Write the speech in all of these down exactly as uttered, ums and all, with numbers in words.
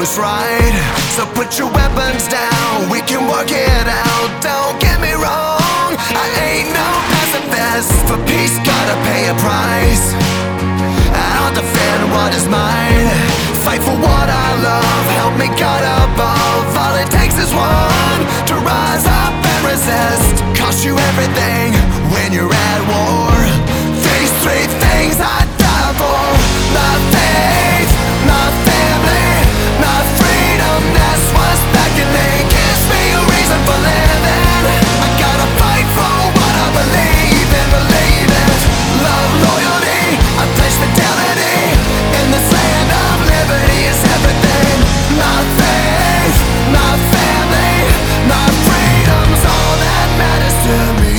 is right. So put your weapons down, we can work it out. Don't get me wrong, I ain't no pacifist. For peace gotta pay a price. I'll defend what is mine, fight for what I love, help me God above. All it takes is one to rise up and resist. Cost you everything when you're at war. These three things I die for: my faith, my family, my freedom. That's what's beckoning, gives me a reason for living. I gotta fight for what I believe in, believe it. Love, loyalty, I pledge fidelity. In this land of liberty is everything. My faith, my family, my freedom's all that matters to me.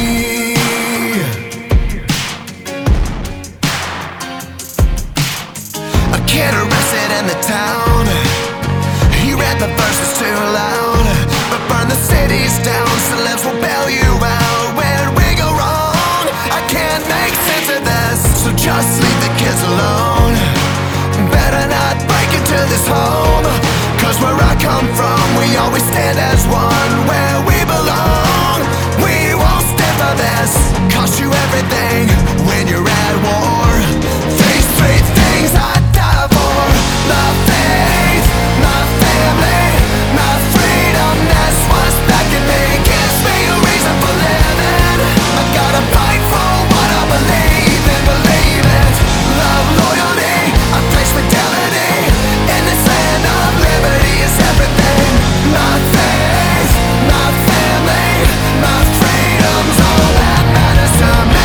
A kid arrested in the town, he read the verses too loud, but burn the cities down, celebs will bail you out. Where did we go wrong? I can't make sense of this, so just leave the kids alone. Better not break into this home, cause where I come from, we always stand as one. Where we belong, we won't stand for this. Cost you everything when you're at war. These three things I die for: my faith, my family, my freedom. That's what's beckoning, gives me a reason for living. I gotta fight for what I believe in, believe it. Love, loyalty, I pledge fidelity. In this land of liberty is everything. My faith, my family, my freedom's all that matters to me.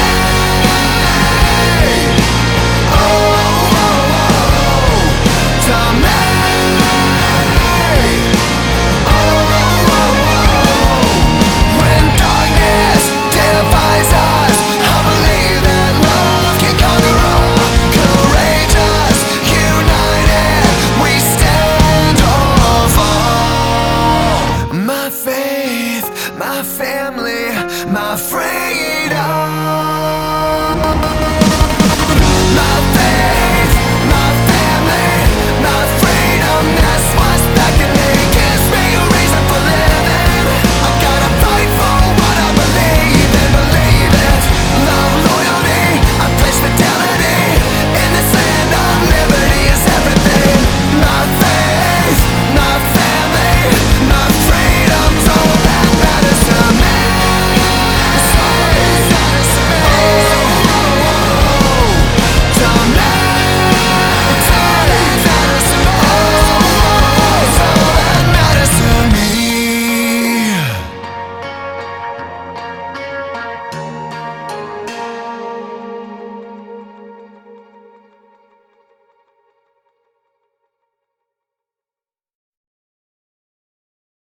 Oh, oh, oh, to me. Oh, oh, oh. When darkness divides us, I believe that love can conquer all. Courageous, united, we stand or fall. My faith, my family, my friends.